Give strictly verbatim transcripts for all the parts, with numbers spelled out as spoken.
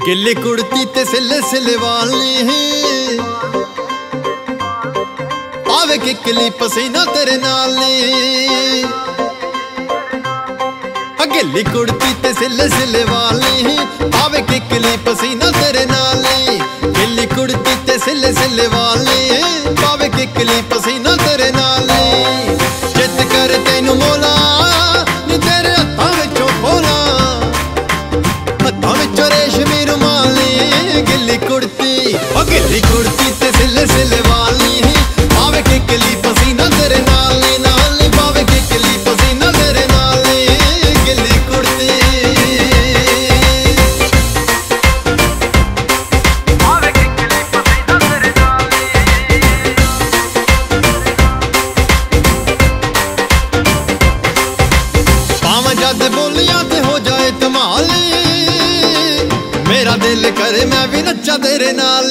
गिल्ली कुड़ती ते सिले सिले वाली आवे किकली पसीना तेरे नाल गिल्ली कुड़ती ते सिले सिले वाली आवे किकली पसीना तेरे नाल गिल्ली कुड़ती ते सिले सिले वाली आवे किकली पसीना तेरे नाल जित कर तेनू मोला नी तेरे हत्थां विचों खोला हत्थां विचों रेशमी रुमाली गिल्ली कुड़ती ओ गिल्ली कुड़ती ते सिले सिले वाली आवे किकली पसीना तेरे नाल नाल पावे किकली पसीना तेरे नाल गिल्ली कुड़ती आवे किकली पसीना तेरे नाल पावां जद बोलियां ते हो जाए धमाल मेरा दिल करे मैं भी नच्चा तेरे नाल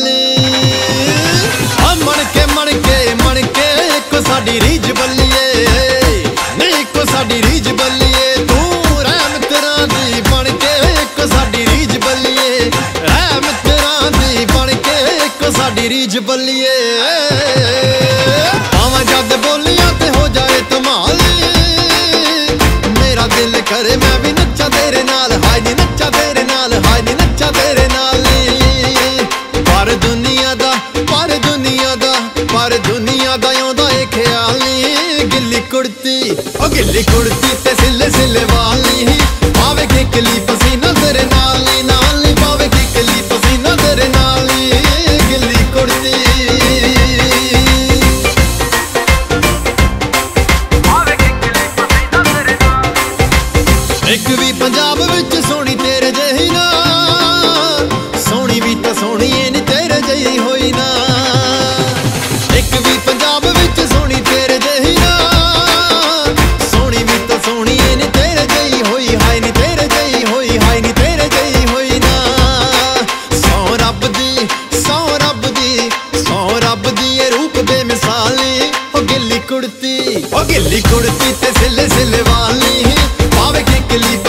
मन के मन के मन के इको साडी रीझ बल्लिए नहीं इको साडी रीझ बल्लिए तू रहमत रांदी बन के इको साडी रीझ बल्लिए रहमत रांदी बन के इको साडी रीझ बल्लिए पावां जद बोलियां ते हो जाए धमाल मेरा दिल करे मैं भी नच्चा तेरे नाल हाय नी नच्चा तेरे नाल हाय नी नच्चा तेरे नाल पर दुनिया दा पर दुनिया दा पर दुनिया दा आउंदा ए ख्याल नी गिल्ली कुड़ती ओ गिल्ली कुड़ती ते सिले सिले वाली पावे किकली पसीना तेरे नाल नाल पावे किकली पसीना तेरे नाल गिल्ली कुड़ती पावे किकली पसीना तेरे नाल एक भी पंजाब विच सोहनी तेरे जही ना सोहनी भी तां सोहनी ए नी तेरे जही होई ना एक भी पंजाब विच सोहनी तेरे जही ना सोहनी भी तां सोहनी ए नी तेरे जही होई हाय नी तेरे जही होई हाय नी तेरे जही होई ना सौ रब दी सौ रब दी सौ रब दी ए रूप बेमिसाली ओ गिल्ली कुड़ती ओ गिल्ली कुड़ती ते सिले सिले वाली पावे किकली